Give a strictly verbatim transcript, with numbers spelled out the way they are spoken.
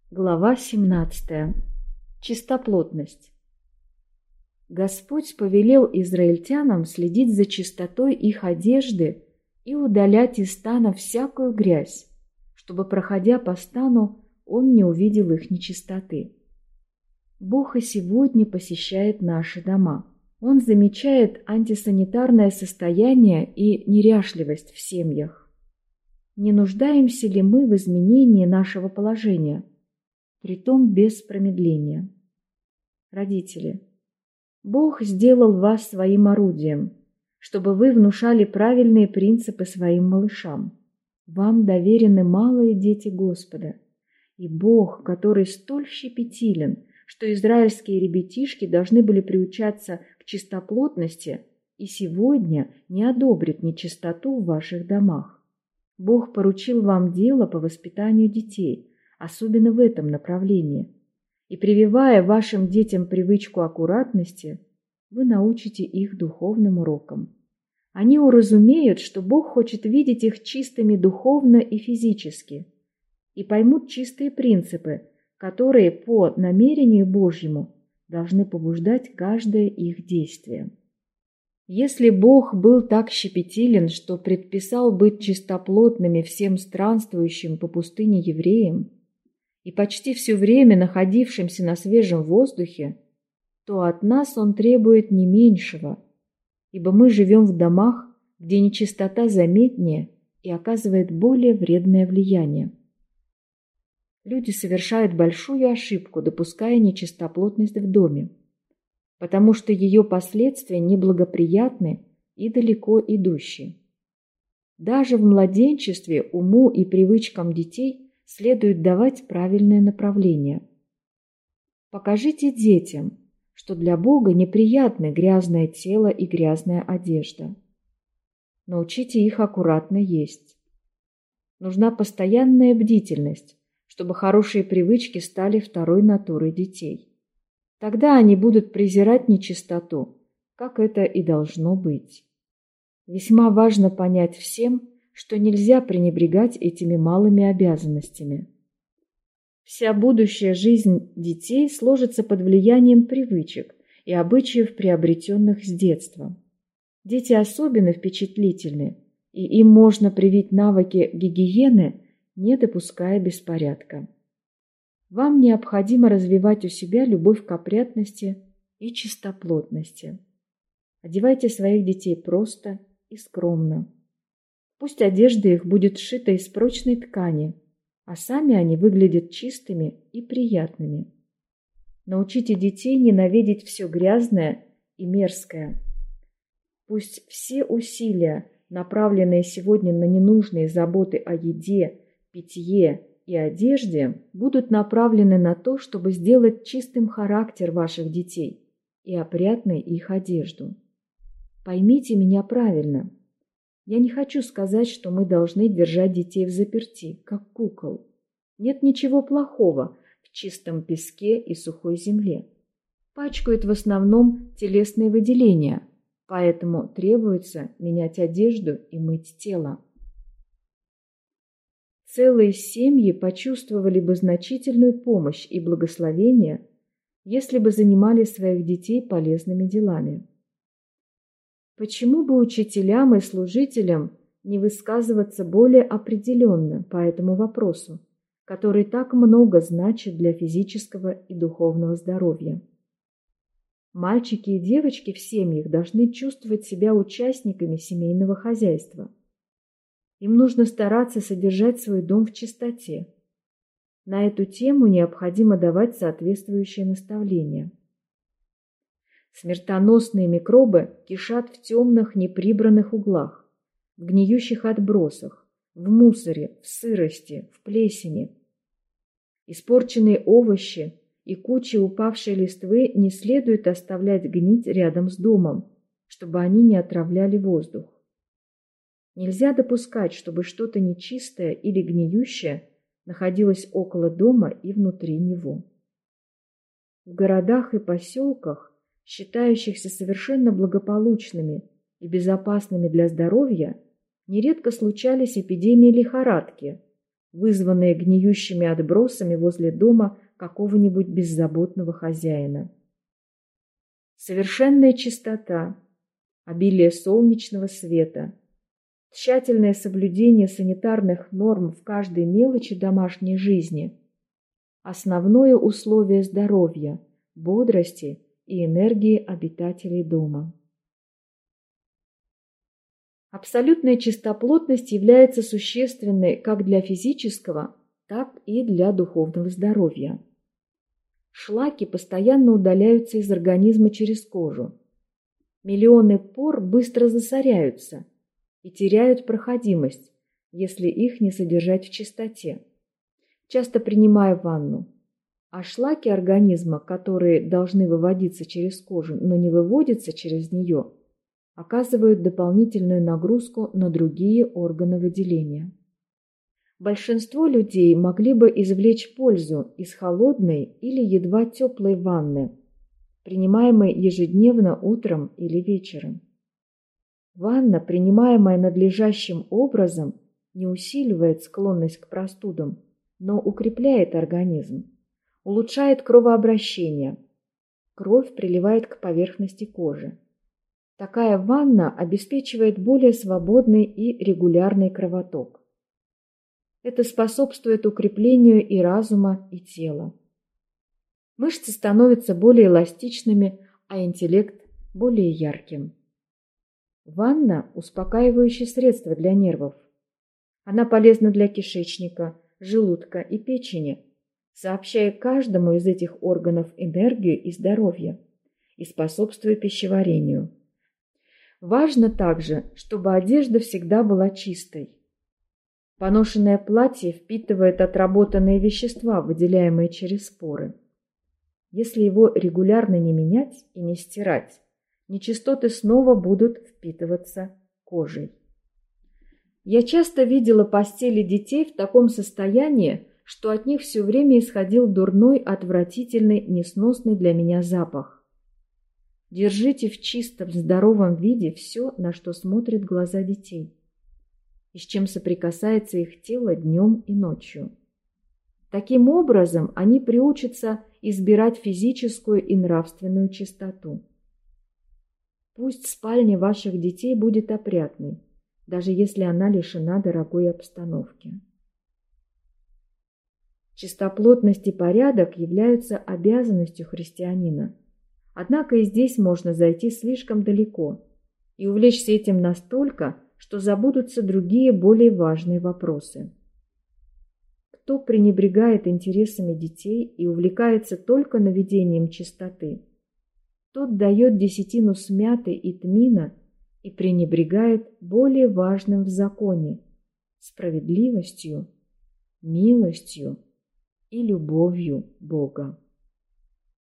Глава семнадцатая. Чистоплотность. Господь повелел израильтянам следить за чистотой их одежды и удалять из стана всякую грязь, чтобы, проходя по стану, он не увидел их нечистоты. Бог и сегодня посещает наши дома. Он замечает антисанитарное состояние и неряшливость в семьях. Не нуждаемся ли мы в изменении нашего положения? Притом без промедления. Родители, Бог сделал вас своим орудием, чтобы вы внушали правильные принципы своим малышам. Вам доверены малые дети Господа, и Бог, который столь щепетилен, что израильские ребятишки должны были приучаться к чистоплотности, и сегодня не одобрит нечистоту в ваших домах. Бог поручил вам дело по воспитанию детей, особенно в этом направлении. И прививая вашим детям привычку аккуратности, вы научите их духовным урокам. Они уразумеют, что Бог хочет видеть их чистыми духовно и физически, и поймут чистые принципы, которые по намерению Божьему должны побуждать каждое их действие. Если Бог был так щепетилен, что предписал быть чистоплотными всем странствующим по пустыне евреям, и почти все время находившимся на свежем воздухе, то от нас Он требует не меньшего, ибо мы живем в домах, где нечистота заметнее и оказывает более вредное влияние. Люди совершают большую ошибку, допуская нечистоплотность в доме, потому что ее последствия неблагоприятны и далеко идущие. Даже в младенчестве уму и привычкам детей следует давать правильное направление. Покажите детям, что для Бога неприятны грязное тело и грязная одежда. Научите их аккуратно есть. Нужна постоянная бдительность, чтобы хорошие привычки стали второй натурой детей. Тогда они будут презирать нечистоту, как это и должно быть. Весьма важно понять всем, что нельзя пренебрегать этими малыми обязанностями. Вся будущая жизнь детей сложится под влиянием привычек и обычаев, приобретенных с детства. Дети особенно впечатлительны, и им можно привить навыки гигиены, не допуская беспорядка. Вам необходимо развивать у себя любовь к опрятности и чистоплотности. Одевайте своих детей просто и скромно. Пусть одежда их будет сшита из прочной ткани, а сами они выглядят чистыми и приятными. Научите детей ненавидеть все грязное и мерзкое. Пусть все усилия, направленные сегодня на ненужные заботы о еде, питье и одежде, будут направлены на то, чтобы сделать чистым характер ваших детей и опрятной их одежду. Поймите меня правильно. Я не хочу сказать, что мы должны держать детей взаперти, как кукол. Нет ничего плохого в чистом песке и сухой земле. Пачкают в основном телесные выделения, поэтому требуется менять одежду и мыть тело. Целые семьи почувствовали бы значительную помощь и благословение, если бы занимали своих детей полезными делами. Почему бы учителям и служителям не высказываться более определенно по этому вопросу, который так много значит для физического и духовного здоровья? Мальчики и девочки в семьях должны чувствовать себя участниками семейного хозяйства. Им нужно стараться содержать свой дом в чистоте. На эту тему необходимо давать соответствующие наставления. Смертоносные микробы кишат в темных неприбранных углах, в гниющих отбросах, в мусоре, в сырости, в плесени. Испорченные овощи и кучи упавшей листвы не следует оставлять гнить рядом с домом, чтобы они не отравляли воздух. Нельзя допускать, чтобы что-то нечистое или гниющее находилось около дома и внутри него. В городах и поселках, считающихся совершенно благополучными и безопасными для здоровья, нередко случались эпидемии лихорадки, вызванные гниющими отбросами возле дома какого-нибудь беззаботного хозяина. Совершенная чистота, обилие солнечного света, тщательное соблюдение санитарных норм в каждой мелочи домашней жизни – основное условие здоровья, бодрости и энергии обитателей дома. Абсолютная чистоплотность является существенной как для физического, так и для духовного здоровья. Шлаки постоянно удаляются из организма через кожу. Миллионы пор быстро засоряются и теряют проходимость, если их не содержать в чистоте, часто принимая ванну. А шлаки организма, которые должны выводиться через кожу, но не выводятся через нее, оказывают дополнительную нагрузку на другие органы выделения. Большинство людей могли бы извлечь пользу из холодной или едва теплой ванны, принимаемой ежедневно утром или вечером. Ванна, принимаемая надлежащим образом, не усиливает склонность к простудам, но укрепляет организм, улучшает кровообращение. Кровь приливает к поверхности кожи. Такая ванна обеспечивает более свободный и регулярный кровоток. Это способствует укреплению и разума, и тела. Мышцы становятся более эластичными, а интеллект более ярким. Ванна – успокаивающее средство для нервов. Она полезна для кишечника, желудка и печени, сообщая каждому из этих органов энергию и здоровье и способствуя пищеварению. Важно также, чтобы одежда всегда была чистой. Поношенное платье впитывает отработанные вещества, выделяемые через поры. Если его регулярно не менять и не стирать, нечистоты снова будут впитываться кожей. Я часто видела постели детей в таком состоянии, что от них все время исходил дурной, отвратительный, несносный для меня запах. Держите в чистом, здоровом виде все, на что смотрят глаза детей, и с чем соприкасается их тело днем и ночью. Таким образом, они приучатся избирать физическую и нравственную чистоту. Пусть спальня ваших детей будет опрятной, даже если она лишена дорогой обстановки. Чистоплотность и порядок являются обязанностью христианина. Однако и здесь можно зайти слишком далеко и увлечься этим настолько, что забудутся другие более важные вопросы. Кто пренебрегает интересами детей и увлекается только наведением чистоты, тот дает десятину смяты и тмина и пренебрегает более важным в законе – справедливостью, милостью и любовью Бога.